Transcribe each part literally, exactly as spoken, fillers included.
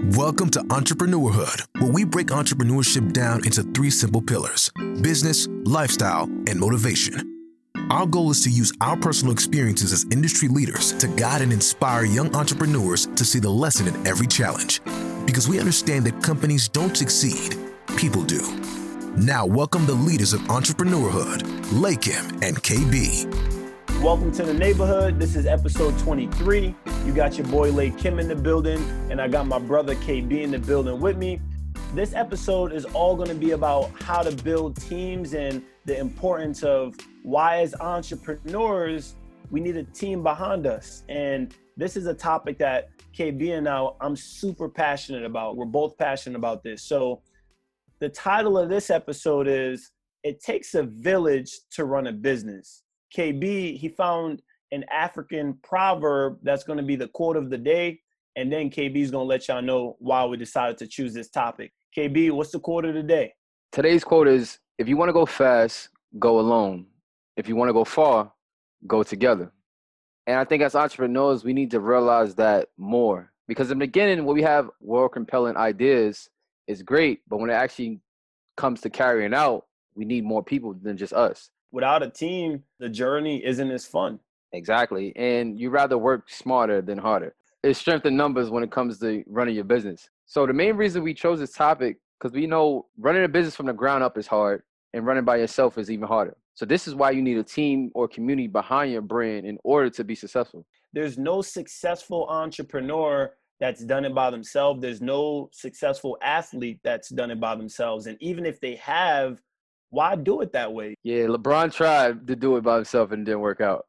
Welcome to Entrepreneurhood, where we break entrepreneurship down into three simple pillars: business, lifestyle, and motivation. Our goal is to use our personal experiences as industry leaders to guide and inspire young entrepreneurs to see the lesson in every challenge. Because we understand that companies don't succeed, people do. Now, welcome the leaders of Entrepreneurhood, Lakim and K B. Welcome to the neighborhood. This is episode twenty-three. You got your boy Lakim in the building, and I got my brother K B in the building with me. This episode is all going to be about how to build teams and the importance of why, as entrepreneurs, we need a team behind us. And this is a topic that K B and I, I'm super passionate about. We're both passionate about this. So the title of this episode is, It Takes a Village to Run a Business. K B, he found an African proverb that's going to be the quote of the day. And then K B is going to let y'all know why we decided to choose this topic. K B, what's the quote of the day? Today's quote is, if you want to go fast, go alone. If you want to go far, go together. And I think as entrepreneurs, we need to realize that more. Because in the beginning, when we have world compelling ideas, it's great. But when it actually comes to carrying out, we need more people than just us. Without a team, the journey isn't as fun. Exactly. And you rather work smarter than harder. It's strength in numbers when it comes to running your business. So the main reason we chose this topic, because we know running a business from the ground up is hard and running by yourself is even harder. So this is why you need a team or community behind your brand in order to be successful. There's no successful entrepreneur that's done it by themselves. There's no successful athlete that's done it by themselves. And even if they have, why do it that way? Yeah, LeBron tried to do it by himself and it didn't work out.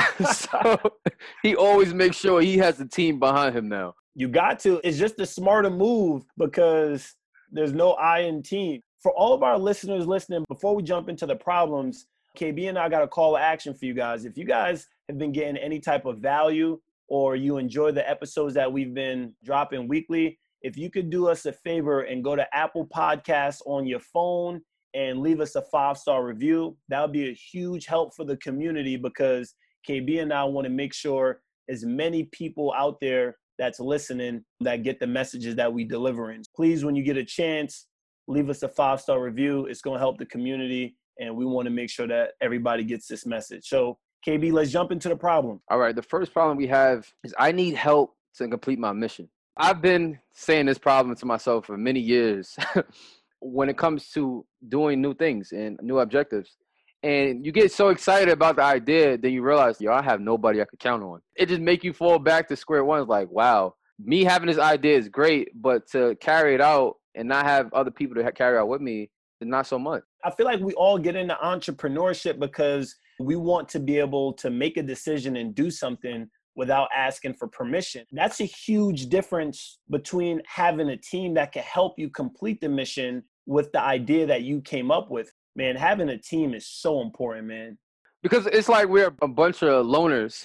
So he always makes sure he has a team behind him now. You got to. It's just a smarter move because there's no I in team. For all of our listeners listening, before we jump into the problems, K B and I got a call to action for you guys. If you guys have been getting any type of value or you enjoy the episodes that we've been dropping weekly, if you could do us a favor and go to Apple Podcasts on your phone and leave us a five-star review, that would be a huge help for the community because K B and I want to make sure as many people out there that's listening that get the messages that we deliver in. Please, when you get a chance, leave us a five-star review. It's going to help the community, and we want to make sure that everybody gets this message. So, K B, let's jump into the problem. All right, the first problem we have is I need help to complete my mission. I've been saying this problem to myself for many years. When it comes to doing new things and new objectives. And you get so excited about the idea, then you realize, yo, I have nobody I could count on. It just make you fall back to square one. It's like, wow, me having this idea is great, but to carry it out and not have other people to carry out with me is not so much. I feel like we all get into entrepreneurship because we want to be able to make a decision and do something without asking for permission. That's a huge difference between having a team that can help you complete the mission with the idea that you came up with. Man, having a team is so important, man. Because it's like we're a bunch of loners,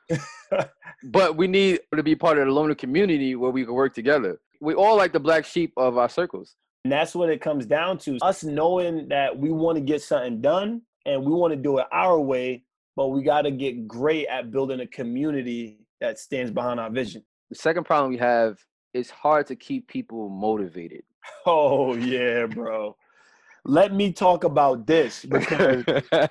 but we need to be part of the loner community where we can work together. We all like the black sheep of our circles. And that's what it comes down to. Us knowing that we want to get something done and we want to do it our way, but we got to get great at building a community that stands behind our vision. The second problem we have is hard to keep people motivated. Oh, yeah, bro. Let me talk about this because,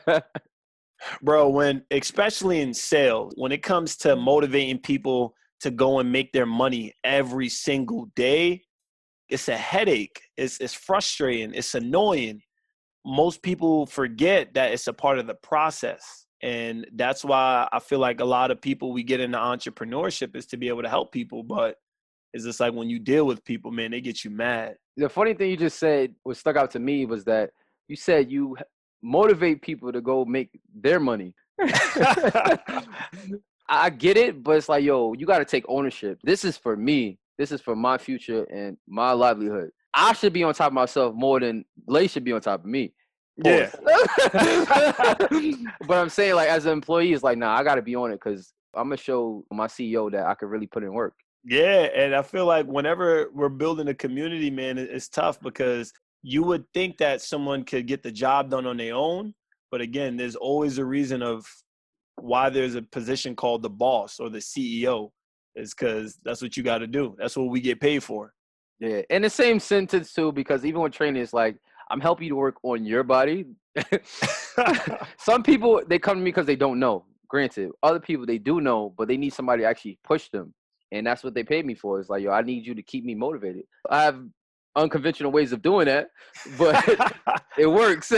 bro, when, especially in sales, when it comes to motivating people to go and make their money every single day, it's a headache. It's, it's frustrating. It's annoying. Most people forget that it's a part of the process. And that's why I feel like a lot of people, we get into entrepreneurship is to be able to help people. But it's just like when you deal with people, man, they get you mad. The funny thing you just said, what stuck out to me was that you said you motivate people to go make their money. I get it, but it's like, yo, you got to take ownership. This is for me. This is for my future and my livelihood. I should be on top of myself more than Lay should be on top of me. Yeah. But I'm saying, like, as an employee, it's like, nah, I got to be on it because I'm going to show my C E O that I could really put in work. Yeah, and I feel like whenever we're building a community, man, it's tough because you would think that someone could get the job done on their own. But again, there's always a reason of why there's a position called the boss or the C E O. is because that's what you got to do. That's what we get paid for. Yeah. In the same sentence too, because even with training, it's like, I'm helping you to work on your body. Some people, they come to me because they don't know. Granted, other people, they do know, but they need somebody to actually push them. And that's what they pay me for. It's like, yo, I need you to keep me motivated. I have unconventional ways of doing that, but it works.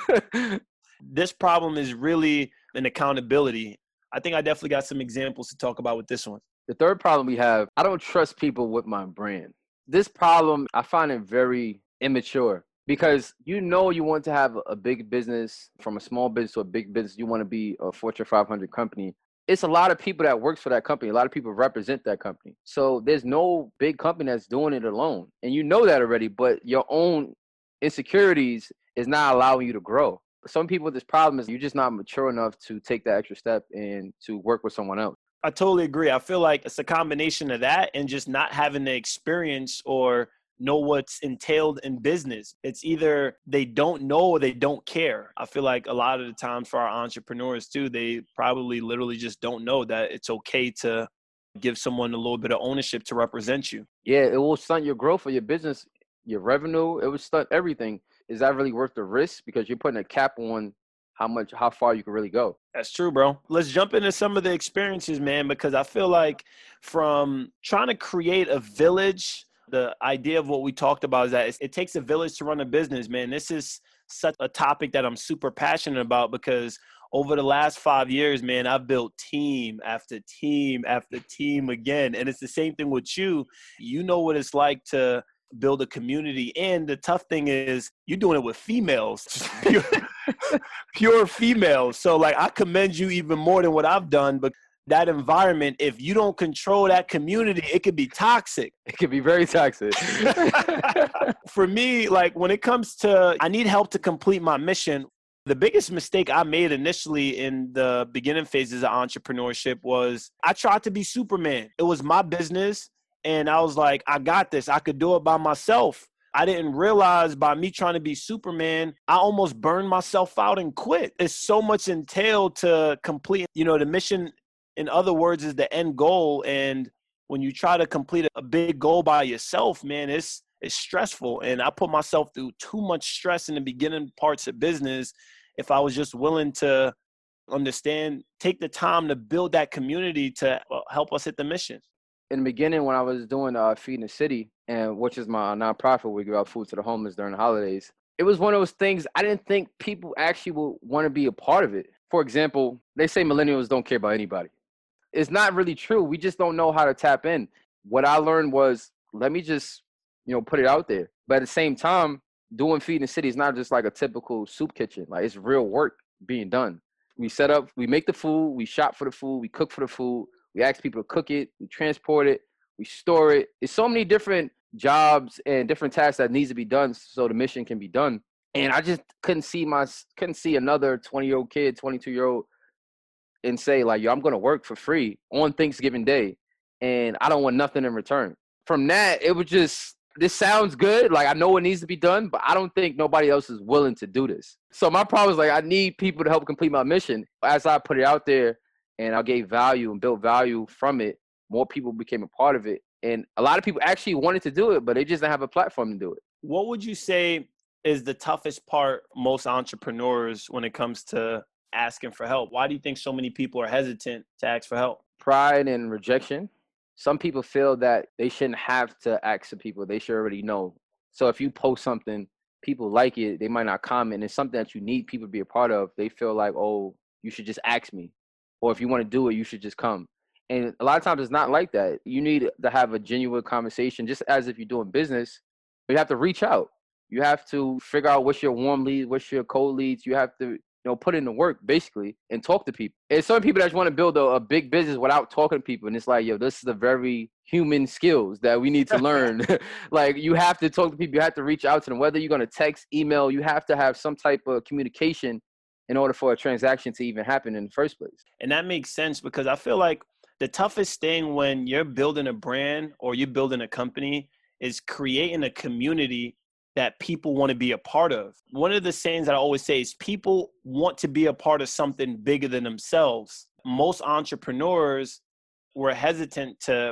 This problem is really an accountability. I think I definitely got some examples to talk about with this one. The third problem we have, I don't trust people with my brand. This problem, I find it very immature because you know you want to have a big business, from a small business to a big business. You want to be a Fortune five hundred company. It's a lot of people that works for that company. A lot of people represent that company. So there's no big company that's doing it alone. And you know that already, but your own insecurities is not allowing you to grow. Some people, this problem is you're just not mature enough to take that extra step and to work with someone else. I totally agree. I feel like it's a combination of that and just not having the experience or know what's entailed in business. It's either they don't know or they don't care. I feel like a lot of the times for our entrepreneurs too, they probably literally just don't know that it's okay to give someone a little bit of ownership to represent you. Yeah, it will stunt your growth of your business, your revenue. It will stunt everything. Is that really worth the risk? Because you're putting a cap on how much, how far you can really go. That's true, bro. Let's jump into some of the experiences, man, because I feel like from trying to create a village, the idea of what we talked about is that it takes a village to run a business, man. This is such a topic that I'm super passionate about because over the last five years, man, I've built team after team after team again. And it's the same thing with you. You know what it's like to build a community. And the tough thing is you're doing it with females, pure, pure females. So like, I commend you even more than what I've done, but that environment, if you don't control that community, it could be toxic. It could be very toxic. For me, like when it comes to, I need help to complete my mission. The biggest mistake I made initially in the beginning phases of entrepreneurship was I tried to be Superman. It was my business. And I was like, I got this. I could do it by myself. I didn't realize by me trying to be Superman, I almost burned myself out and quit. It's so much entailed to complete, you know, the mission. In other words, is the end goal. And when you try to complete a big goal by yourself, man, it's it's stressful. And I put myself through too much stress in the beginning parts of business. If I was just willing to understand, take the time to build that community to help us hit the mission. In the beginning, when I was doing uh, Feeding the City, and which is my nonprofit, we give out food to the homeless during the holidays, it was one of those things I didn't think people actually would want to be a part of it. For example, they say millennials don't care about anybody. It's not really true. We just don't know how to tap in. What I learned was, let me just, you know, put it out there. But at the same time, doing Feeding the City is not just like a typical soup kitchen. Like, it's real work being done. We set up, we make the food, we shop for the food, we cook for the food, we ask people to cook it, we transport it, we store it. It's so many different jobs and different tasks that needs to be done so the mission can be done. And I just couldn't see my, couldn't see another twenty-year-old kid, twenty-two-year-old and say like, yo, I'm going to work for free on Thanksgiving Day and I don't want nothing in return. From that, it was just, this sounds good. Like, I know what needs to be done, but I don't think nobody else is willing to do this. So my problem is like, I need people to help complete my mission. As I put it out there and I gave value and built value from it, more people became a part of it. And a lot of people actually wanted to do it, but they just didn't have a platform to do it. What would you say is the toughest part most entrepreneurs when it comes to asking for help? Why do you think so many people are hesitant to ask for help? Pride and rejection. Some people feel that they shouldn't have to ask for people. They should already know. So if you post something, people like it, they might not comment. It's something that you need people to be a part of. They feel like, oh, you should just ask me. Or if you want to do it, you should just come. And a lot of times it's not like that. You need to have a genuine conversation, just as if you're doing business. You have to reach out. You have to figure out what's your warm leads, what's your cold leads. You have to, you know, put in the work basically and talk to people. And some people that just want to build a, a big business without talking to people. And it's like, yo, this is a very human skills that we need to learn. Like, you have to talk to people. You have to reach out to them, whether you're going to text, email, you have to have some type of communication in order for a transaction to even happen in the first place. And that makes sense because I feel like the toughest thing when you're building a brand or you're building a company is creating a community that people want to be a part of. One of the sayings that I always say is people want to be a part of something bigger than themselves. Most entrepreneurs were hesitant to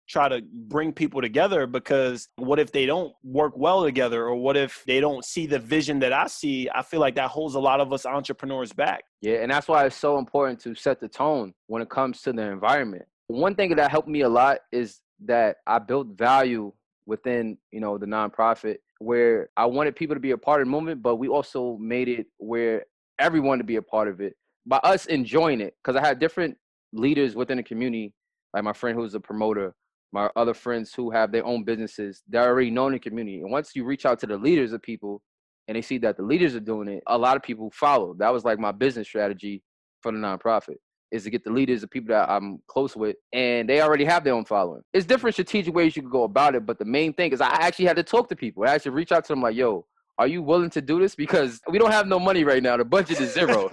try to bring people together, because what if they don't work well together, or what if they don't see the vision that I see? I feel like that holds a lot of us entrepreneurs back. Yeah, and that's why it's so important to set the tone when it comes to the environment. One thing that helped me a lot is that I built value within, you know, the nonprofit, where I wanted people to be a part of the movement, but we also made it where everyone to be a part of it by us enjoying it. Because I had different leaders within the community, like my friend who's a promoter, my other friends who have their own businesses. They're already known in the community. And once you reach out to the leaders of people and they see that the leaders are doing it, a lot of people follow. That was like my business strategy for the nonprofit, is to get the leaders, the people that I'm close with, and they already have their own following. It's different strategic ways you can go about it, but the main thing is I actually had to talk to people. I actually reach out to them like, yo, are you willing to do this? Because we don't have no money right now. The budget is zero.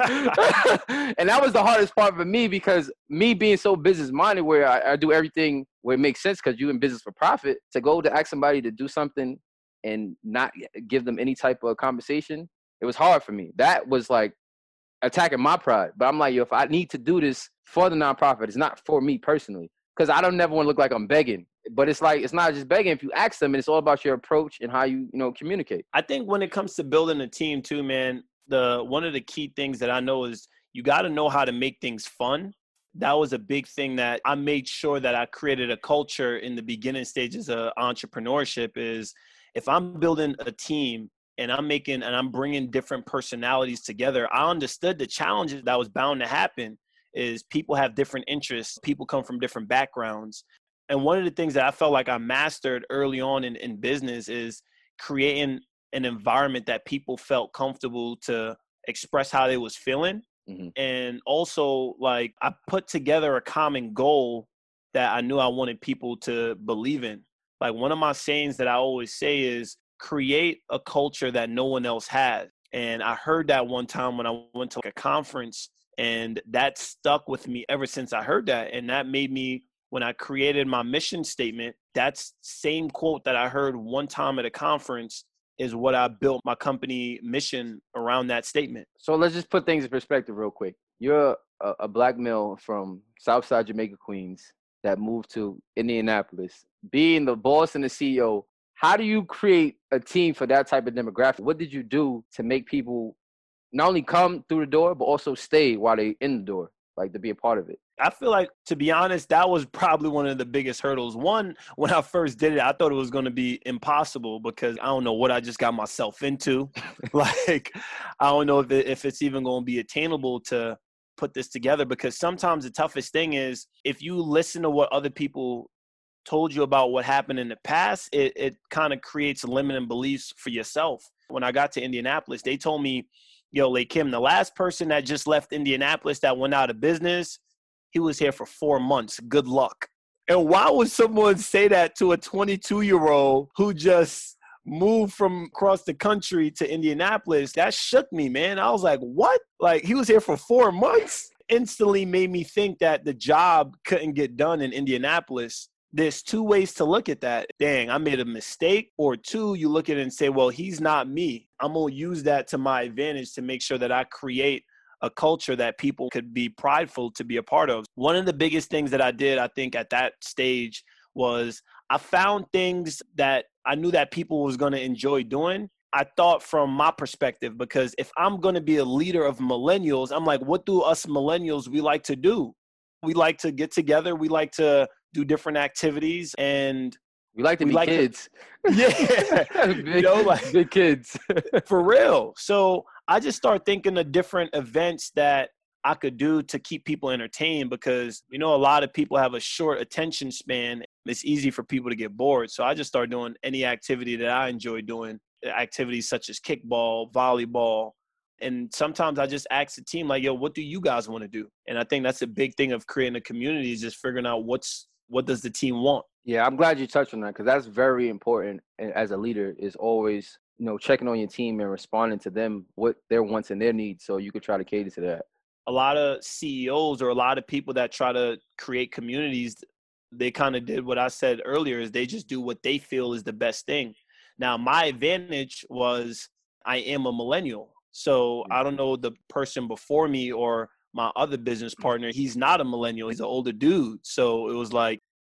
And that was the hardest part for me, because me being so business-minded, where I, I do everything where it makes sense because you're in business for profit, to go to ask somebody to do something and not give them any type of compensation, it was hard for me. That was like attacking my pride. But I'm like, yo, if I need to do this for the nonprofit, it's not for me personally, because I don't never want to look like I'm begging. But it's like, it's not just begging. If you ask them, and it's all about your approach and how you, you know, communicate. I think when it comes to building a team too, man, the one of the key things that I know is you got to know how to make things fun. That was a big thing that I made sure that I created a culture in the beginning stages of entrepreneurship. Is if I'm building a team and I'm making and I'm bringing different personalities together, I understood the challenges that was bound to happen. Is people have different interests, people come from different backgrounds. And one of the things that I felt like I mastered early on in, in business is creating an environment that people felt comfortable to express how they was feeling. Mm-hmm. And also, like, I put together a common goal that I knew I wanted people to believe in. Like, one of my sayings that I always say is create a culture that no one else has. And I heard that one time when I went to like a conference, and that stuck with me ever since I heard that. And that made me, when I created my mission statement, that same quote that I heard one time at a conference is what I built my company mission around, that statement. So let's just put things in perspective real quick. You're a, a black male from Southside Jamaica, Queens, that moved to Indianapolis. Being the boss and the C E O, how do you create a team for that type of demographic? What did you do to make people not only come through the door, but also stay while they in the door, like to be a part of it? I feel like, to be honest, that was probably one of the biggest hurdles. One, when I first did it, I thought it was going to be impossible, because I don't know what I just got myself into. Like, I don't know if it, if it's even going to be attainable to put this together, because sometimes the toughest thing is if you listen to what other people told you about what happened in the past, it, it kind of creates limiting beliefs for yourself. When I got to Indianapolis, they told me, yo, Lakim, the last person that just left Indianapolis that went out of business, he was here for four months. Good luck. And why would someone say that to a twenty-two-year-old who just moved from across the country to Indianapolis? That shook me, man. I was like, what? Like, he was here for four months? Instantly made me think that the job couldn't get done in Indianapolis. There's two ways to look at that. Dang, I made a mistake. Or two, you look at it and say, well, he's not me. I'm going to use that to my advantage to make sure that I create a culture that people could be prideful to be a part of. One of the biggest things that I did, I think, at that stage was I found things that I knew that people was going to enjoy doing. I thought from my perspective, because if I'm going to be a leader of millennials, I'm like, what do us millennials we like to do? We like to get together. We like to do different activities, and we like to we be like kids. To, yeah. big, you know, like, big kids. For real. So I just started thinking of different events that I could do to keep people entertained, because, you know, a lot of people have a short attention span. It's easy for people to get bored. So I just started doing any activity that I enjoy doing, activities such as kickball, volleyball. And sometimes I just ask the team, like, yo, what do you guys want to do? And I think that's a big thing of creating a community, is just figuring out what's, what does the team want? Yeah, I'm glad you touched on that, because that's very important as a leader, is always, you know, checking on your team and responding to them, what their wants and their needs, so you could try to cater to that. A lot of C E Os or a lot of people that try to create communities, they kind of did what I said earlier, is they just do what they feel is the best thing. Now, my advantage was I am a millennial. So I don't know the person before me or my other business partner, he's not a millennial. He's an older dude. So it was like,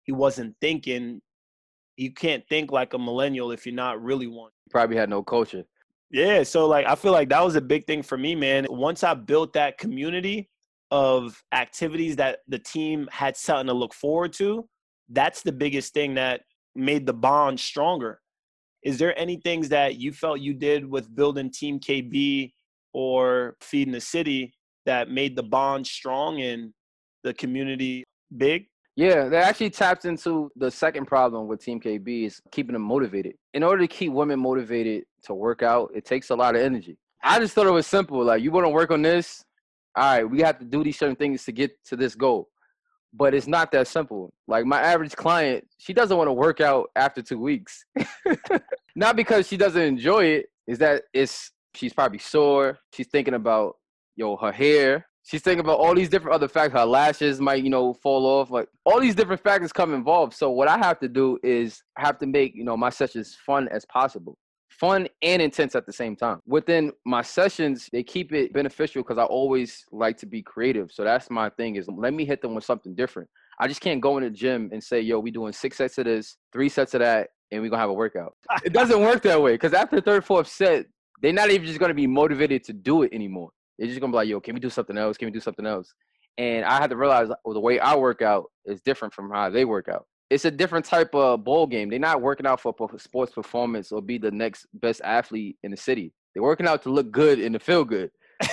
he wasn't thinking. You can't think like a millennial if you're not really one. Probably had no culture. Yeah. So like, I feel like that was a big thing for me, man. Once I built that community of activities that the team had something to look forward to, that's the biggest thing that made the bond stronger. Is there any things that you felt you did with building Team K B or Feeding the City that made the bond strong and the community big? Yeah, that actually taps into the second problem with Team K B is keeping them motivated. In order to keep women motivated to work out, it takes a lot of energy. I just thought it was simple. Like, you want to work on this? All right, we have to do these certain things to get to this goal. But it's not that simple. Like, my average client, she doesn't want to work out after two weeks. Not because she doesn't enjoy it, is that it's she's probably sore. She's thinking about, yo, her hair. She's thinking about all these different other factors. Her lashes might, you know, fall off. Like, all these different factors come involved. So what I have to do is I have to make, you know, my sessions fun as possible. Fun and intense at the same time. Within my sessions, they keep it beneficial because I always like to be creative. So that's my thing, is let me hit them with something different. I just can't go in the gym and say, yo, we doing six sets of this, three sets of that, and we're going to have a workout. It doesn't work that way, because after the third, fourth set, they're not even just going to be motivated to do it anymore. They're just going to be like, yo, can we do something else? Can we do something else? And I had to realize, well, the way I work out is different from how they work out. It's a different type of ball game. They're not working out for sports performance or be the next best athlete in the city. They're working out to look good and to feel good.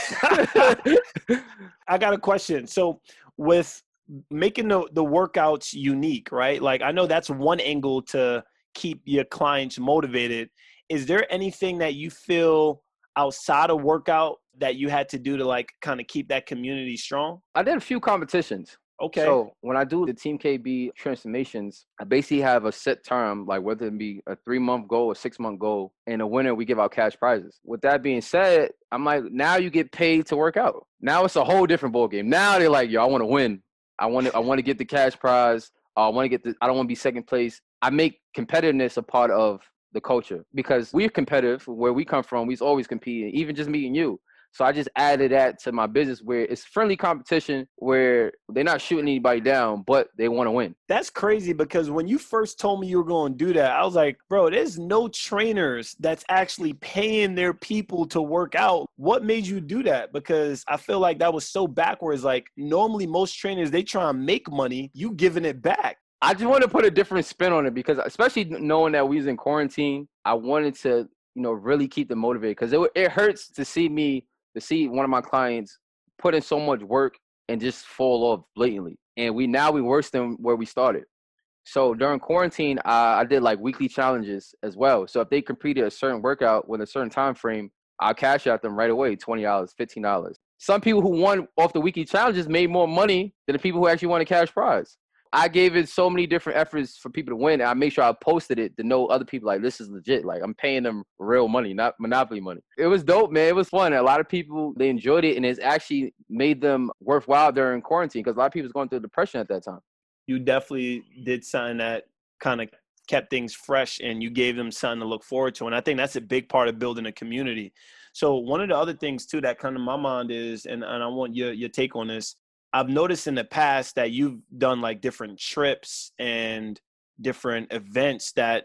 I got a question. So with making the, the workouts unique, right? Like, I know that's one angle to keep your clients motivated. Is there anything that you feel outside of workout that you had to do to like kind of keep that community strong? I did a few competitions. Okay. So when I do the Team K B transformations, I basically have a set term, like whether it be a three-month goal or six-month goal. And the winner, we give out cash prizes. With that being said, I'm like, now you get paid to work out. Now it's a whole different ball game. Now they're like, yo, I want to win. I want to I want to get the cash prize. Uh, I want to get the, I don't want to be second place. I make competitiveness a part of the culture because we're competitive. Where we come from, we always compete, even just meeting you. So I just added that to my business where it's friendly competition where they're not shooting anybody down, but they want to win. That's crazy, because when you first told me you were going to do that, I was like, bro, there's no trainers that's actually paying their people to work out. What made you do that? Because I feel like that was so backwards. Like, normally most trainers, they try and make money. You giving it back. I just want to put a different spin on it because especially knowing that we was in quarantine, I wanted to, you know, really keep them motivated because it, it hurts to see me to see one of my clients put in so much work and just fall off blatantly. And we now we worse than where we started. So during quarantine, uh, I did like weekly challenges as well. So if they completed a certain workout with a certain time frame, I'll cash out them right away, twenty dollars, fifteen dollars. Some people who won off the weekly challenges made more money than the people who actually won a cash prize. I gave it so many different efforts for people to win. And I made sure I posted it to know other people like, this is legit. Like, I'm paying them real money, not Monopoly money. It was dope, man. It was fun. A lot of people, they enjoyed it. And it's actually made them worthwhile during quarantine because a lot of people was going through depression at that time. You definitely did something that kind of kept things fresh and you gave them something to look forward to. And I think that's a big part of building a community. So one of the other things too that come to my mind is, and, and I want your, your take on this, I've noticed in the past that you've done like different trips and different events that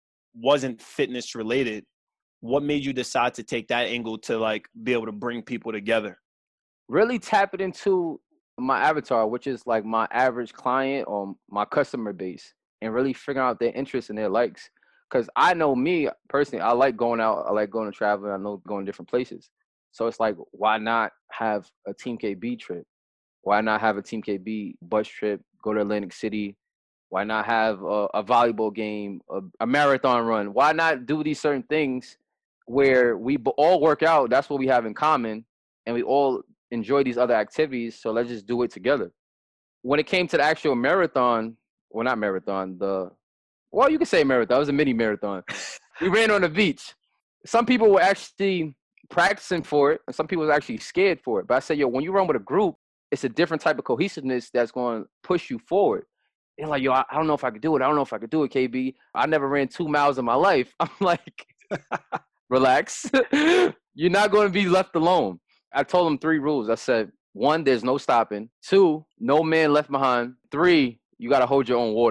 wasn't fitness related. What made you decide to take that angle to like be able to bring people together? Really tap it into my avatar, which is like my average client or my customer base, and really figuring out their interests and their likes. Because I know me personally, I like going out, I like going to travel, I know going to different places. So it's like, why not have a Team K B trip? Why not have a Team K B bus trip, go to Atlantic City? Why not have a, a volleyball game, a, a marathon run? Why not do these certain things where we all work out? That's what we have in common, and we all enjoy these other activities, so let's just do it together. When it came to the actual marathon, well, not marathon, the, well, you can say marathon. It was a mini marathon. We ran on the beach. Some people were actually practicing for it, and some people were actually scared for it. But I said, yo, when you run with a group, it's a different type of cohesiveness that's going to push you forward. They're like, yo, I, I don't know if I could do it. I don't know if I could do it, K B. I never ran two miles in my life. I'm like, relax. You're not going to be left alone. I told them three rules. I said, one, there's no stopping. Two, no man left behind. Three, you got to hold your own water.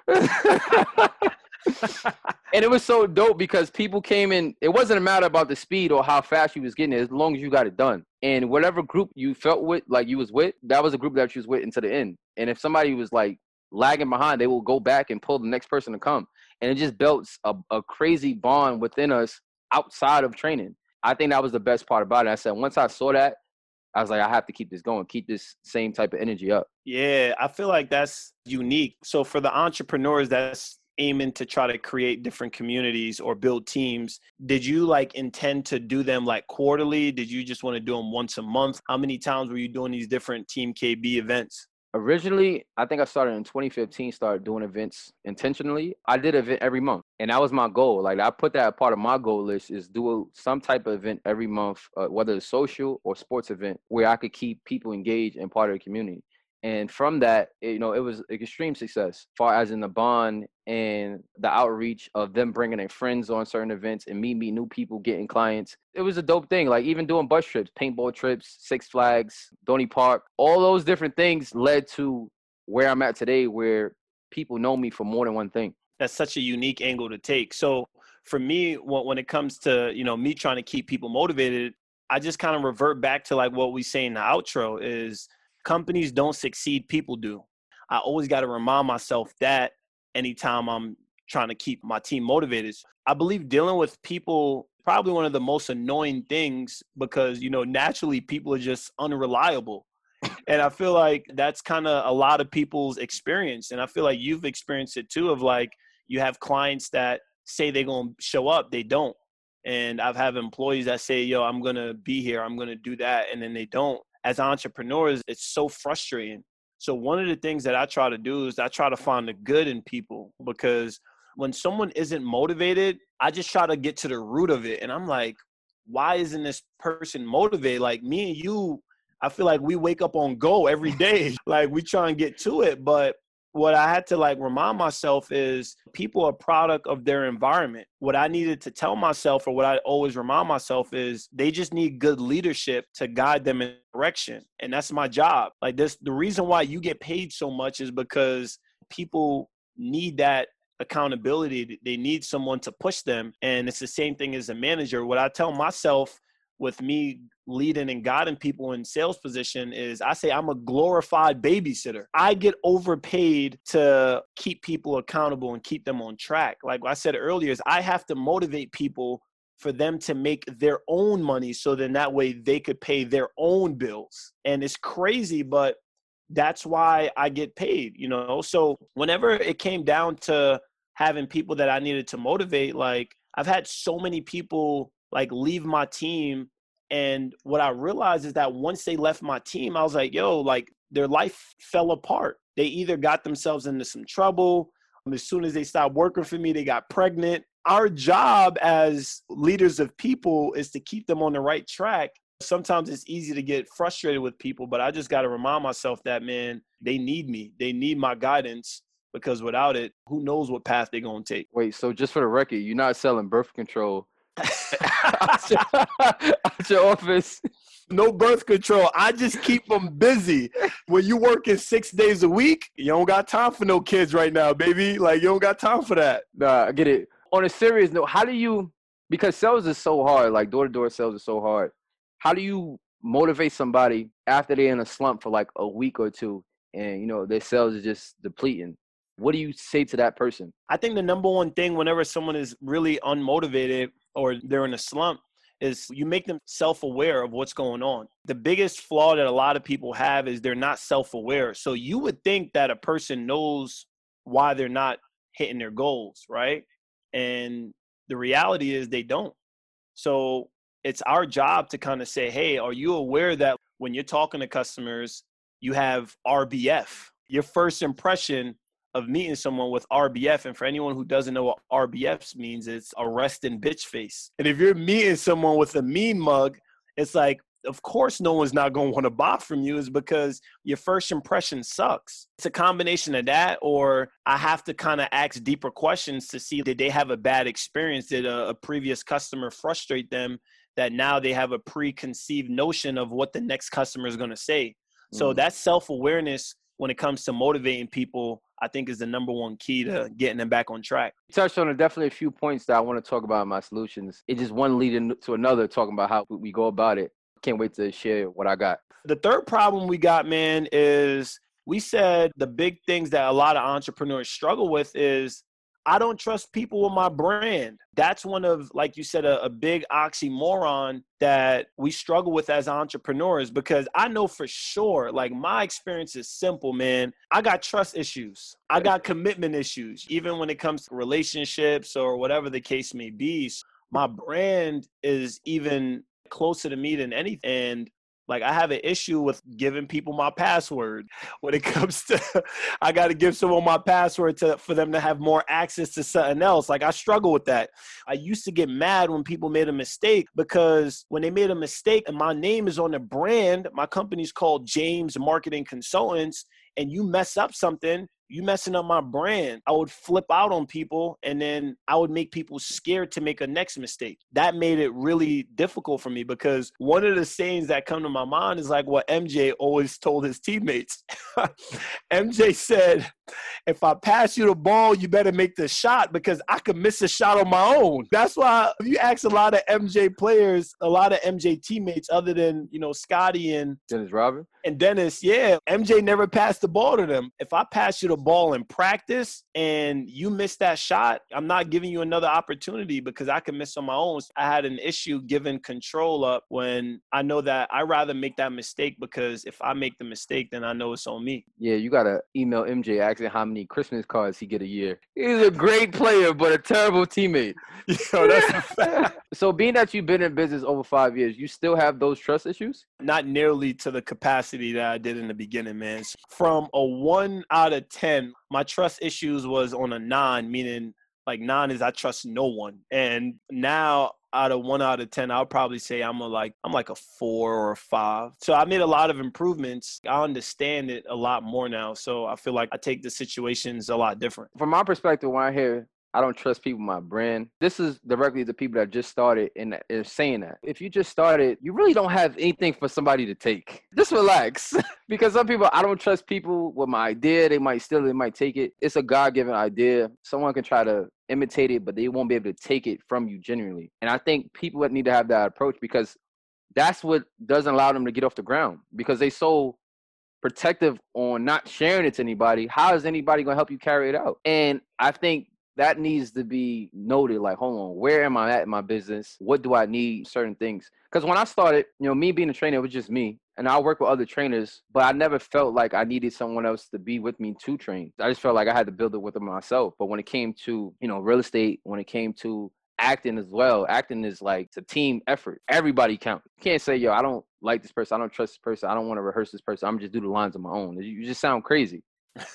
And it was so dope because people came in. It wasn't a matter about the speed or how fast you was getting it, as long as you got it done. And whatever group you felt with, like you was with, that was a group that you was with into the end. And if somebody was like lagging behind, they will go back and pull the next person to come. And it just built a, a crazy bond within us outside of training. I think that was the best part about it. I said, once I saw that, I was like, I have to keep this going, keep this same type of energy up. Yeah, I feel like that's unique. So for the entrepreneurs that's aiming to try to create different communities or build teams, did you like intend to do them like quarterly? Did you just want to do them once a month? How many times were you doing these different Team K B events? Originally, I think I started in twenty fifteen, started doing events intentionally. I did an event every month, and that was my goal. Like, I put that part of my goal list is do some type of event every month, uh, whether it's social or sports event, where I could keep people engaged and part of the community. And from that, it, you know, it was an extreme success, as far as in the bond and the outreach of them bringing their friends on certain events and me meeting new people, getting clients. It was a dope thing. Like even doing bus trips, paintball trips, Six Flags, Donny Park, all those different things led to where I'm at today, where people know me for more than one thing. That's such a unique angle to take. So for me, when it comes to, you know, me trying to keep people motivated, I just kind of revert back to like what we say in the outro is, companies don't succeed, people do. I always got to remind myself that anytime I'm trying to keep my team motivated. I believe dealing with people, probably one of the most annoying things because, you know, naturally people are just unreliable. And I feel like that's kind of a lot of people's experience. And I feel like you've experienced it too, of like, you have clients that say they're going to show up, they don't. And I've had employees that say, yo, I'm going to be here, I'm going to do that. And then they don't. As entrepreneurs, it's so frustrating. So one of the things that I try to do is I try to find the good in people, because when someone isn't motivated, I just try to get to the root of it. And I'm like, why isn't this person motivated? Like me and you, I feel like we wake up on go every day. Like we try and get to it. But what I had to like remind myself is people are a product of their environment. What I needed to tell myself, or what I always remind myself, is they just need good leadership to guide them in direction. And that's my job. Like this, the reason why you get paid so much is because people need that accountability. They need someone to push them. And it's the same thing as a manager. What I tell myself with me leading and guiding people in sales position is I say I'm a glorified babysitter. I get overpaid to keep people accountable and keep them on track. Like I said earlier, is I have to motivate people for them to make their own money, so then that way they could pay their own bills. And it's crazy, but that's why I get paid, you know? So whenever it came down to having people that I needed to motivate, like I've had so many people like leave my team. And what I realized is that once they left my team, I was like, yo, like their life fell apart. They either got themselves into some trouble. As soon as they stopped working for me, they got pregnant. Our job as leaders of people is to keep them on the right track. Sometimes it's easy to get frustrated with people, but I just got to remind myself that, man, they need me. They need my guidance, because without it, who knows what path they're going to take. Wait, so just for the record, you're not selling birth control out, your, out your office? No birth control. I just keep them busy. When you working six days a week, you don't got time for no kids right now, baby. Like, you don't got time for that. Nah, I get it. On a serious note, how do you, because sales is so hard, like door-to-door sales is so hard, how do you motivate somebody after they're in a slump for like a week or two and, you know, their sales is just depleting? What do you say to that person? I think the number one thing whenever someone is really unmotivated or they're in a slump is you make them self-aware of what's going on. The biggest flaw that a lot of people have is they're not self-aware. So you would think that a person knows why they're not hitting their goals, right? And the reality is they don't. So it's our job to kind of say, hey, are you aware that when you're talking to customers, you have R B F? Your first impression of meeting someone with R B F, and for anyone who doesn't know what R B F means, it's a resting bitch face. And if you're meeting someone with a mean mug, it's like, of course no one's not going to want to buy from you, is because your first impression sucks. It's a combination of that, or I have to kind of ask deeper questions to see, did they have a bad experience? Did a, a previous customer frustrate them that now they have a preconceived notion of what the next customer is going to say? Mm. So that self-awareness, when it comes to motivating people, I think is the number one key to getting them back on track. You touched on definitely a few points that I want to talk about in my solutions. It's just one leading to another, talking about how we go about it. Can't wait to share what I got. The third problem we got, man, is we said the big things that a lot of entrepreneurs struggle with is I don't trust people with my brand. That's one of, like you said, a, a big oxymoron that we struggle with as entrepreneurs, because I know for sure, like my experience is simple, man. I got trust issues. I got commitment issues, even when it comes to relationships or whatever the case may be. My brand is even closer to me than anything. And like I have an issue with giving people my password when it comes to, I got to give someone my password to, for them to have more access to something else. Like I struggle with that. I used to get mad when people made a mistake, because when they made a mistake and my name is on the brand, my company's called James Marketing Consultants, and you mess up something, you messing up my brand, I would flip out on people, and then I would make people scared to make a next mistake. That made it really difficult for me, because one of the sayings that come to my mind is like what M J always told his teammates. M J said, if I pass you the ball, you better make the shot, because I could miss a shot on my own. That's why if you ask a lot of M J players, a lot of M J teammates, other than, you know, Scotty and Dennis Rodman and Dennis, yeah, M J never passed the ball to them. If I pass you the ball in practice and you miss that shot, I'm not giving you another opportunity, because I can miss on my own. I had an issue giving control up when I know that I'd rather make that mistake, because if I make the mistake, then I know it's on me. Yeah, you got to email M J asking how many Christmas cards he get a year. He's a great player, but a terrible teammate. Yo, that's a fact. So being that you've been in business over five years, you still have those trust issues? Not nearly to the capacity that I did in the beginning, man. From a one out of ten, my trust issues was on a nine, meaning like nine is I trust no one. And now out of one out of ten, I'll probably say I'm a like I'm like a four or a five. So I made a lot of improvements. I understand it a lot more now. So I feel like I take the situations a lot different. From my perspective, when I hear I don't trust people with my brand, this is directly to people that just started and are saying that. If you just started, you really don't have anything for somebody to take. Just relax. Because some people, I don't trust people with my idea. They might steal it, they might take it. It's a God-given idea. Someone can try to imitate it, but they won't be able to take it from you genuinely. And I think people need to have that approach, because that's what doesn't allow them to get off the ground, because they so protective on not sharing it to anybody. How is anybody going to help you carry it out? And I think that needs to be noted, like, hold on, where am I at in my business? What do I need? Certain things. Because when I started, you know, me being a trainer, it was just me. And I work with other trainers, but I never felt like I needed someone else to be with me to train. I just felt like I had to build it with them myself. But when it came to, you know, real estate, when it came to acting as well, acting is like, it's a team effort. Everybody counts. You can't say, yo, I don't like this person. I don't trust this person. I don't want to rehearse this person. I'm just do the lines on my own. You just sound crazy.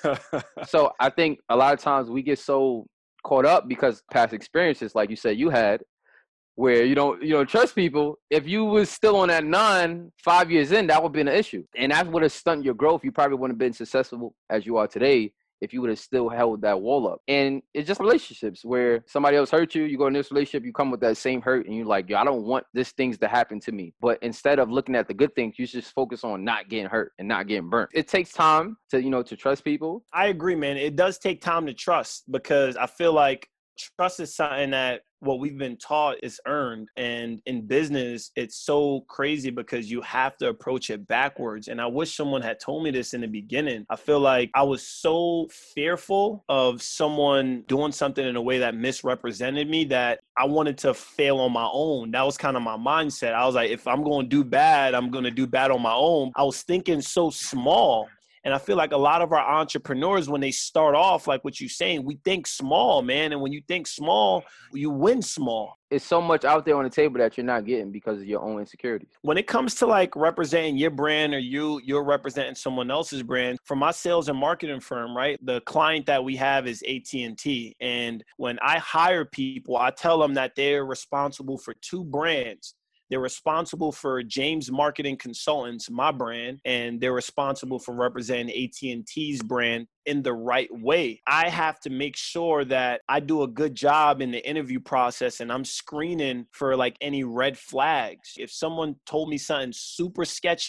So I think a lot of times we get so caught up because past experiences, like you said, you had, where you don't you don't trust people. If you was still on that nine five years in, that would be an issue, and that would have stunted your growth. You probably wouldn't have been successful as you are today if you would have still held that wall up. And it's just relationships where somebody else hurt you, you go in this relationship, you come with that same hurt, and you're like, yo, I don't want these things to happen to me. But instead of looking at the good things, you just focus on not getting hurt and not getting burnt. It takes time to, you know, to trust people. I agree, man. It does take time to trust, because I feel like trust is something that what we've been taught is earned. And in business, it's so crazy because you have to approach it backwards. And I wish someone had told me this in the beginning. I feel like I was so fearful of someone doing something in a way that misrepresented me that I wanted to fail on my own. That was kind of my mindset. I was like, if I'm going to do bad, I'm going to do bad on my own. I was thinking so small. And I feel like a lot of our entrepreneurs, when they start off, like what you're saying, we think small, man. And when you think small, you win small. It's so much out there on the table that you're not getting because of your own insecurities. When it comes to like representing your brand, or you, you're representing someone else's brand, for my sales and marketing firm, right? The client that we have is A T and T. And when I hire people, I tell them that they're responsible for two brands. They're responsible for James Marketing Consultants, my brand, and they're responsible for representing A T and T's brand in the right way. I have to make sure that I do a good job in the interview process, and I'm screening for like any red flags. If someone told me something super sketchy,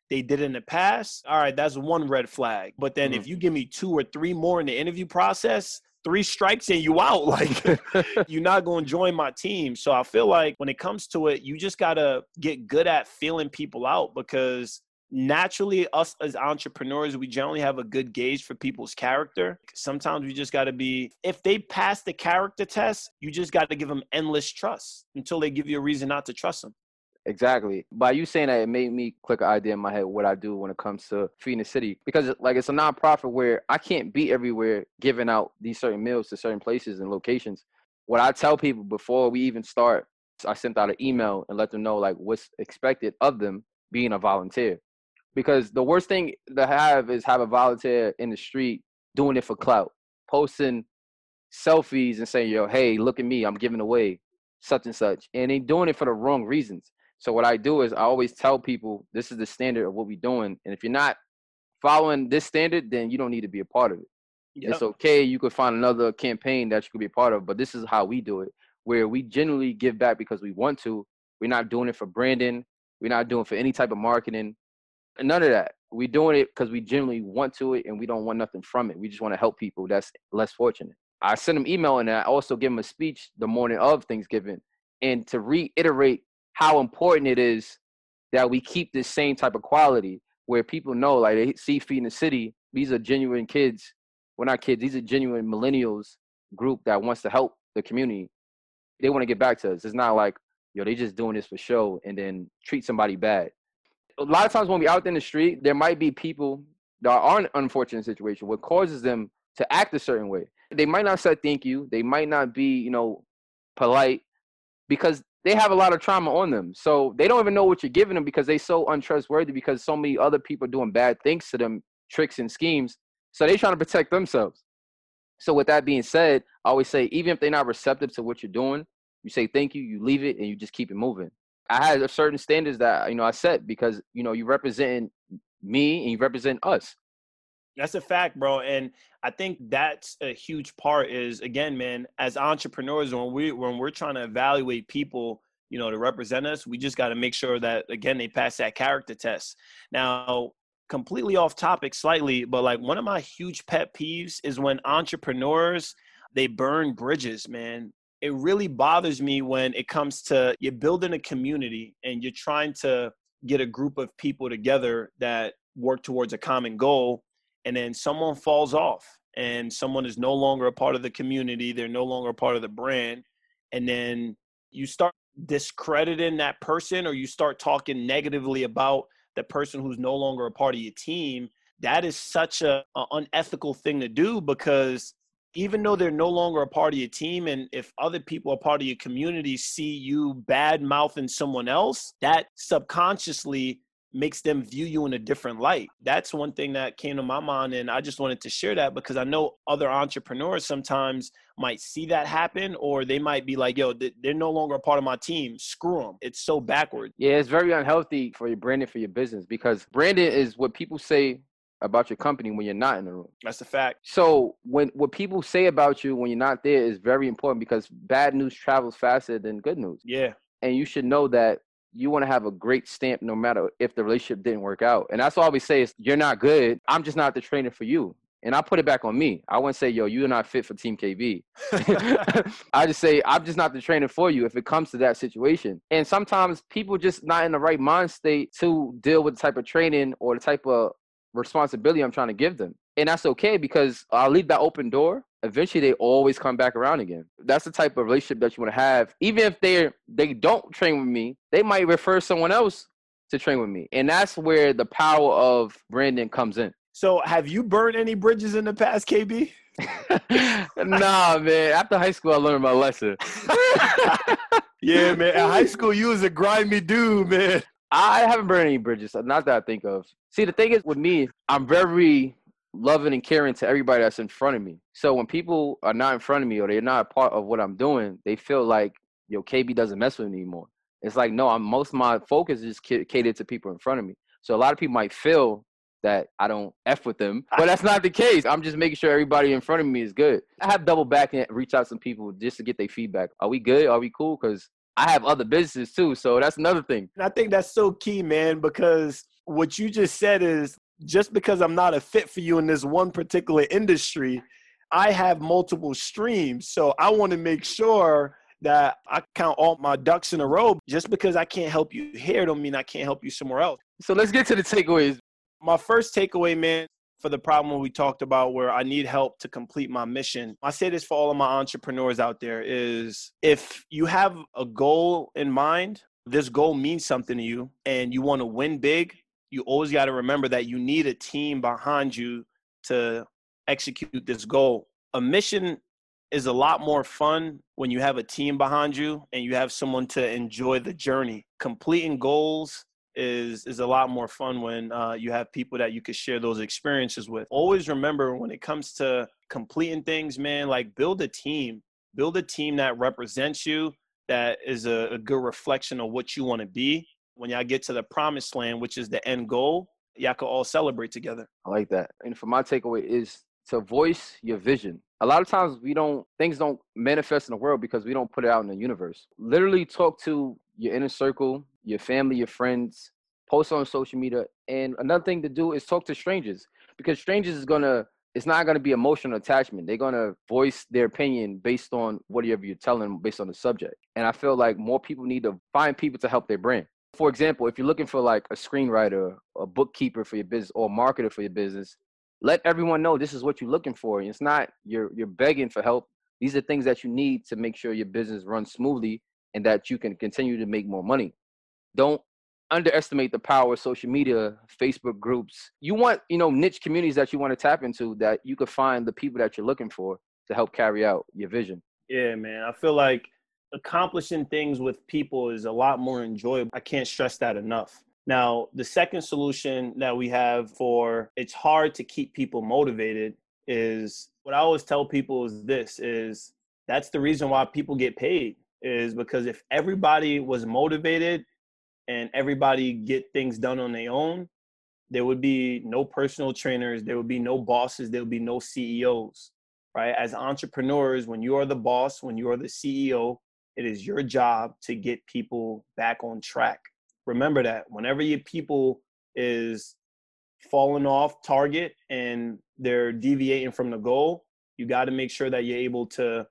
they did in the past, all right, that's one red flag. But then Mhm. if you give me two or three more in the interview process, three strikes and you out. Like, you're not going to join my team. So I feel like when it comes to it, you just got to get good at feeling people out, because naturally, us as entrepreneurs, we generally have a good gauge for people's character. Sometimes we just got to be, if they pass the character test, you just got to give them endless trust until they give you a reason not to trust them. Exactly. By you saying that, it made me click an idea in my head what I do when it comes to feeding the city. Because like it's a nonprofit where I can't be everywhere giving out these certain meals to certain places and locations. What I tell people before we even start, I sent out an email and let them know like what's expected of them being a volunteer. Because the worst thing to have is have a volunteer in the street doing it for clout, posting selfies and saying, yo, hey, look at me, I'm giving away such and such. And they doing it for the wrong reasons. So what I do is I always tell people this is the standard of what we're doing. And if you're not following this standard, then you don't need to be a part of it. Yep. It's okay. You could find another campaign that you could be a part of, but this is how we do it, where we genuinely give back because we want to. We're not doing it for branding. We're not doing it for any type of marketing. None of that. We're doing it because we genuinely want to it and we don't want nothing from it. We just want to help people that's less fortunate. I send them email and I also give them a speech the morning of Thanksgiving, and to reiterate how important it is that we keep this same type of quality where people know, like they see Feeding the City, these are genuine kids. Well, not kids, these are genuine millennials group that wants to help the community. They want to get back to us. It's not like, yo, they just doing this for show and then treat somebody bad. A lot of times when we're out in the street, there might be people that are in an unfortunate situation. What causes them to act a certain way? They might not say thank you. They might not be, you know, polite because they have a lot of trauma on them. So they don't even know what you're giving them because they're so untrustworthy because so many other people are doing bad things to them, tricks and schemes. So they're trying to protect themselves. So with that being said, I always say, even if they're not receptive to what you're doing, you say thank you, you leave it, and you just keep it moving. I had certain standards that, you know, I set because, you know, you represent me and you represent us. That's a fact, bro. And I think that's a huge part is, again, man, as entrepreneurs, when we, when we're trying to evaluate people, you know, to represent us, we just got to make sure that, again, they pass that character test. Now, completely off topic slightly, but like one of my huge pet peeves is when entrepreneurs, they burn bridges, man. It really bothers me when it comes to you're building a community and you're trying to get a group of people together that work towards a common goal. And then someone falls off and someone is no longer a part of the community. They're no longer a part of the brand. And then you start discrediting that person, or you start talking negatively about the person who's no longer a part of your team. That is such a, a unethical thing to do, because even though they're no longer a part of your team, and if other people are part of your community see you bad mouthing someone else, that subconsciously makes them view you in a different light. That's one thing that came to my mind, and I just wanted to share that because I know other entrepreneurs sometimes might see that happen, or they might be like, yo, they're no longer a part of my team. Screw them. It's so backward. Yeah, it's very unhealthy for your branding, for your business, because branding is what people say about your company when you're not in the room. That's a fact. So when what people say about you when you're not there is very important, because bad news travels faster than good news. Yeah. And you should know that you want to have a great stamp no matter if the relationship didn't work out. And that's all I always say is, you're not good. I'm just not the trainer for you. And I put it back on me. I wouldn't say, yo, you're not fit for Team K B. I just say, I'm just not the trainer for you if it comes to that situation. And sometimes people just not in the right mind state to deal with the type of training or the type of responsibility I'm trying to give them. And that's okay, because I'll leave that open door. Eventually they always come back around again. That's the type of relationship that you want to have. Even if they they don't train with me, they might refer someone else to train with me. And that's where the power of branding comes in. So have you burned any bridges in the past, K B? Nah, man. After high school, I learned my lesson. Yeah, man. At high school, you was a grimy dude, man. I haven't burned any bridges, not that I think of. See, the thing is with me, I'm very loving and caring to everybody that's in front of me. So when people are not in front of me or they're not a part of what I'm doing, they feel like, yo, K B doesn't mess with me anymore. It's like, no, I'm most of my focus is catered to people in front of me. So a lot of people might feel that I don't F with them, but that's not the case. I'm just making sure everybody in front of me is good. I have double back and reach out to some people just to get their feedback. Are we good? Are we cool? Because I have other businesses too. So that's another thing. And I think that's so key, man, because what you just said is just because I'm not a fit for you in this one particular industry, I have multiple streams. So I want to make sure that I count all my ducks in a row. Just because I can't help you here don't mean I can't help you somewhere else. So let's get to the takeaways. My first takeaway, man, for the problem we talked about where I need help to complete my mission. I say this for all of my entrepreneurs out there is if you have a goal in mind, this goal means something to you and you want to win big, you always got to remember that you need a team behind you to execute this goal. A mission is a lot more fun when you have a team behind you and you have someone to enjoy the journey. Completing goals is is a lot more fun when uh, you have people that you can share those experiences with. Always remember when it comes to completing things, man, like build a team. Build a team that represents you, that is a, a good reflection of what you want to be. When y'all get to the promised land, which is the end goal, y'all can all celebrate together. I like that. And for my takeaway is to voice your vision. A lot of times we don't, things don't manifest in the world because we don't put it out in the universe. Literally talk to your inner circle, your family, your friends, post on social media. And another thing to do is talk to strangers because strangers is going to, it's not going to be emotional attachment. They're going to voice their opinion based on whatever you're telling them based on the subject. And I feel like more people need to find people to help their brand. For example, if you're looking for like a screenwriter, a bookkeeper for your business or a marketer for your business, let everyone know this is what you're looking for. It's not you're you're begging for help. These are things that you need to make sure your business runs smoothly and that you can continue to make more money. Don't underestimate the power of social media, Facebook groups. You want, you know, niche communities that you want to tap into that you could find the people that you're looking for to help carry out your vision. Yeah, man. I feel like accomplishing things with people is a lot more enjoyable. I can't stress that enough. Now, the second solution that we have for it's hard to keep people motivated is what I always tell people is this, is that's the reason why people get paid is because if everybody was motivated and everybody get things done on their own, there would be no personal trainers, there would be no bosses, there would be no C E Os, right? As entrepreneurs, when you are the boss, when you are the C E O, it is your job to get people back on track. Remember that whenever your people is falling off target and they're deviating from the goal, you got to make sure that you're able to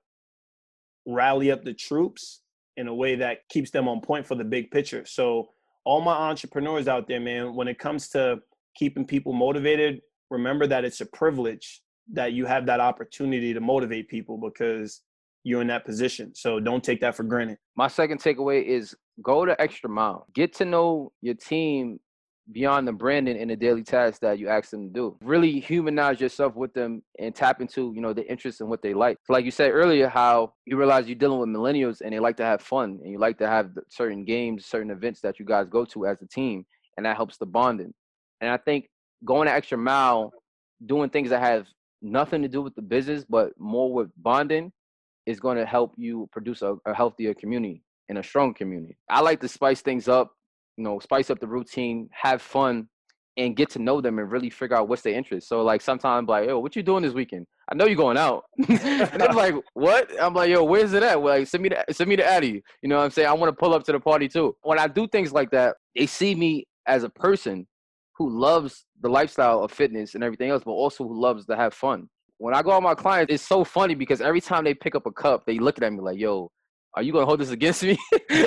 rally up the troops in a way that keeps them on point for the big picture. So all my entrepreneurs out there, man, when it comes to keeping people motivated, remember that it's a privilege that you have that opportunity to motivate people because you're in that position. So don't take that for granted. My second takeaway is go the extra mile. Get to know your team beyond the branding and the daily tasks that you ask them to do. Really humanize yourself with them and tap into, you know, the interests and what they like. So like you said earlier, how you realize you're dealing with millennials and they like to have fun and you like to have certain games, certain events that you guys go to as a team, and that helps the bonding. And I think going the extra mile, doing things that have nothing to do with the business, but more with bonding is going to help you produce a, a healthier community and a strong community. I like to spice things up, you know, spice up the routine, have fun, and get to know them and really figure out what's their interest. So like sometimes I'm like, yo, what you doing this weekend? I know you're going out. And I'm like, what? I'm like, yo, where's it at? Well, like, send me the send me the Addy. You know what I'm saying? I want to pull up to the party too. When I do things like that, they see me as a person who loves the lifestyle of fitness and everything else, but also who loves to have fun. When I go out with my clients, it's so funny because every time they pick up a cup, they look at me like, yo, are you going to hold this against me?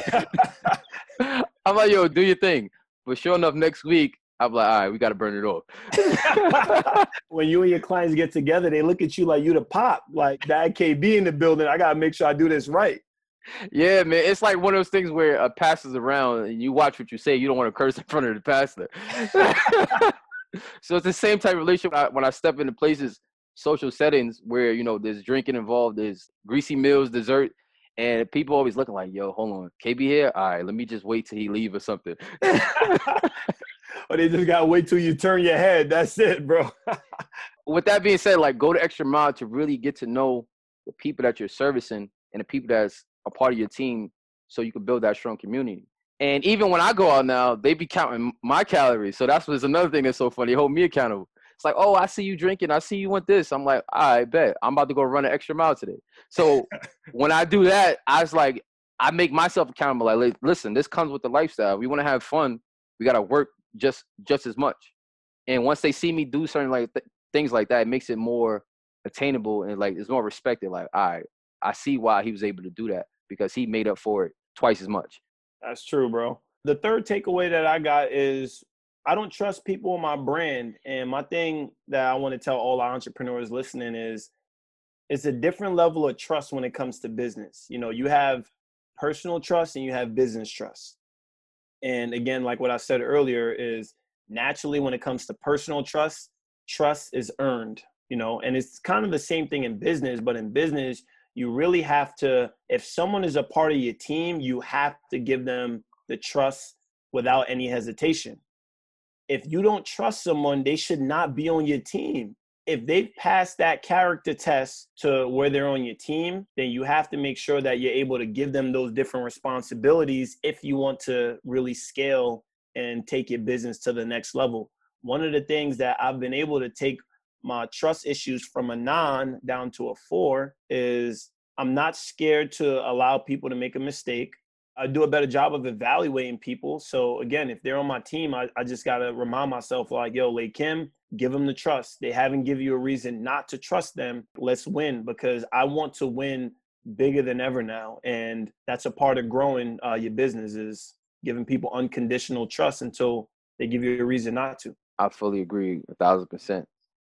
I'm like, yo, do your thing. But sure enough, next week, I'm like, all right, we got to burn it off. When you and your clients get together, they look at you like you the pop. Like, that K B in the building. I got to make sure I do this right. Yeah, man. It's like one of those things where a pastor's around and you watch what you say. You don't want to curse in front of the pastor. So it's the same type of relationship when I step into places, social settings where, you know, there's drinking involved, there's greasy meals, dessert, and people always looking like, yo, hold on, K B here? All right, let me just wait till he leave or something. Or they just got to wait till you turn your head. That's it, bro. With that being said, like, go the extra mile to really get to know the people that you're servicing and the people that's a part of your team so you can build that strong community. And even when I go out now, they be counting my calories. So that's what's another thing that's so funny. They hold me accountable. It's like, oh, I see you drinking. I see you want this. I'm like, all right, bet. I'm about to go run an extra mile today. So when I do that, I was like, I make myself accountable. Like, listen, this comes with the lifestyle. We want to have fun. We got to work just just as much. And once they see me do certain like th- things like that, it makes it more attainable and like it's more respected. Like, all right, I see why he was able to do that because he made up for it twice as much. That's true, bro. The third takeaway that I got is I don't trust people in my brand. And my thing that I want to tell all our entrepreneurs listening is it's a different level of trust when it comes to business. You know, you have personal trust and you have business trust. And again, like what I said earlier is naturally when it comes to personal trust, trust is earned, you know, and it's kind of the same thing in business, but in business, you really have to, if someone is a part of your team, you have to give them the trust without any hesitation. If you don't trust someone, they should not be on your team. If they've passed that character test to where they're on your team, then you have to make sure that you're able to give them those different responsibilities if you want to really scale and take your business to the next level. One of the things that I've been able to take my trust issues from a nine down to a four is I'm not scared to allow people to make a mistake. I do a better job of evaluating people. So again, if they're on my team, I, I just got to remind myself like, yo, Lay Kim, give them the trust. They haven't given you a reason not to trust them. Let's win because I want to win bigger than ever now. And that's a part of growing uh, your business is giving people unconditional trust until they give you a reason not to. I fully agree a thousand percent.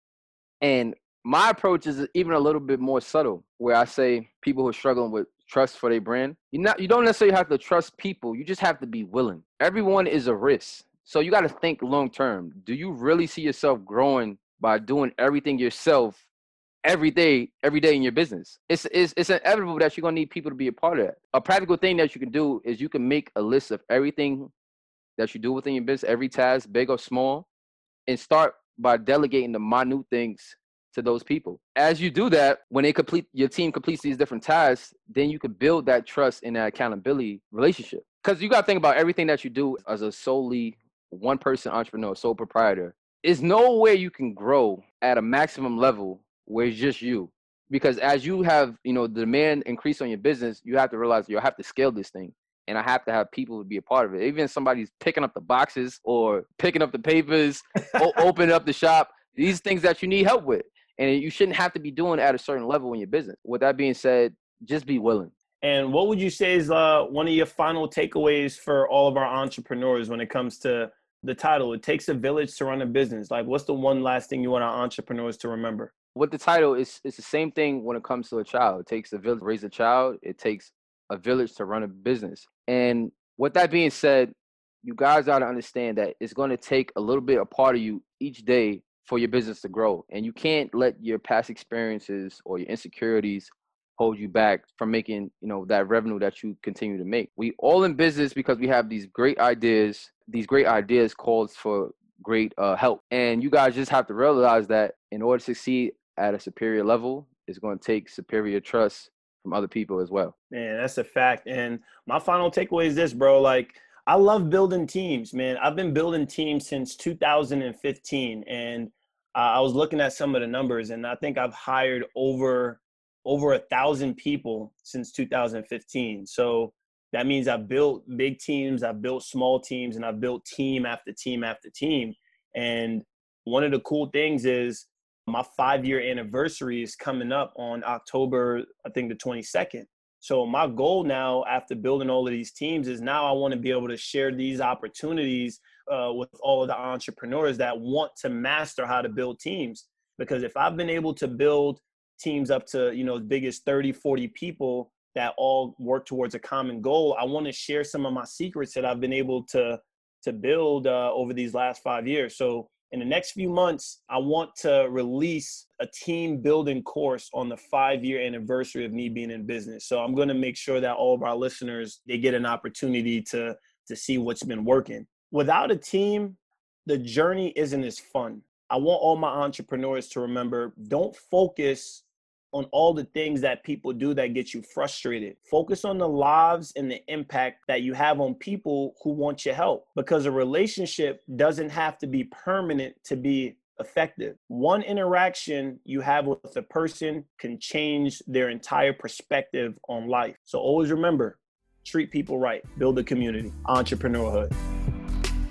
And my approach is even a little bit more subtle, where I say people who are struggling with trust for their brand, you not you don't necessarily have to trust people. You just have to be willing. Everyone is a risk. So you got to think long term. Do you really see yourself growing by doing everything yourself every day, every day in your business? It's, it's, it's inevitable that you're going to need people to be a part of that. A practical thing that you can do is you can make a list of everything that you do within your business, every task, big or small, and start by delegating the minute things to those people. As you do that, when they complete, your team completes these different tasks, then you can build that trust and that accountability relationship. Because you got to think about everything that you do as a solely one-person entrepreneur, sole proprietor. There's no way you can grow at a maximum level where it's just you. Because as you have, you know, the demand increase on your business, you have to realize you have to scale this thing. And I have to have people to be a part of it. Even if somebody's picking up the boxes or picking up the papers, o- opening up the shop, these things that you need help with. And you shouldn't have to be doing at a certain level in your business. With that being said, just be willing. And what would you say is uh, one of your final takeaways for all of our entrepreneurs when it comes to the title? It takes a village to run a business. Like, what's the one last thing you want our entrepreneurs to remember? With the title, it's, it's the same thing when it comes to a child. It takes a village to raise a child. It takes a village to run a business. And with that being said, you guys got to understand that it's going to take a little bit a part of you each day for your business to grow. And you can't let your past experiences or your insecurities hold you back from making, you know, that revenue that you continue to make. We all in business because we have these great ideas. These great ideas calls for great uh, help. And you guys just have to realize that in order to succeed at a superior level, it's going to take superior trust from other people as well. Man, that's a fact. And my final takeaway is this, bro. Like, I love building teams, man. I've been building teams since two thousand fifteen. And uh, I was looking at some of the numbers, and I think I've hired over over a thousand people since two thousand fifteen. So that means I've built big teams, I've built small teams, and I've built team after team after team. And one of the cool things is my five-year anniversary is coming up on October, I think the twenty-second. So my goal now after building all of these teams is now I want to be able to share these opportunities uh, with all of the entrepreneurs that want to master how to build teams. Because if I've been able to build teams up to, you know, as big as thirty, forty people that all work towards a common goal, I want to share some of my secrets that I've been able to, to build uh, over these last five years. So in the next few months, I want to release a team building course on the five-year anniversary of me being in business. So I'm going to make sure that all of our listeners, they get an opportunity to, to see what's been working. Without a team, the journey isn't as fun. I want all my entrepreneurs to remember, don't focus on all the things that people do that get you frustrated. Focus on the lives and the impact that you have on people who want your help, because a relationship doesn't have to be permanent to be effective. One interaction you have with a person can change their entire perspective on life. So always remember, treat people right, build a community, entrepreneurhood.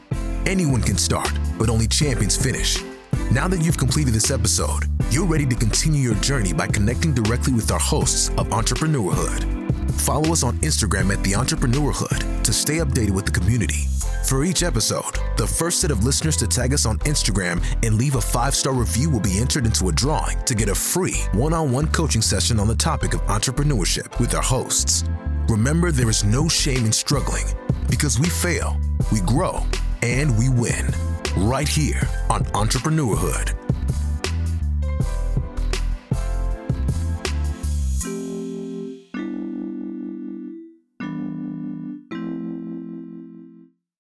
Anyone can start, but only champions finish. Now that you've completed this episode, you're ready to continue your journey by connecting directly with our hosts of Entrepreneurhood. Follow us on Instagram at The Entrepreneurhood to stay updated with the community. For each episode, the first set of listeners to tag us on Instagram and leave a five-star review will be entered into a drawing to get a free one-on-one coaching session on the topic of entrepreneurship with our hosts. Remember, there is no shame in struggling, because we fail, we grow, and we win. Right here on Entrepreneurhood.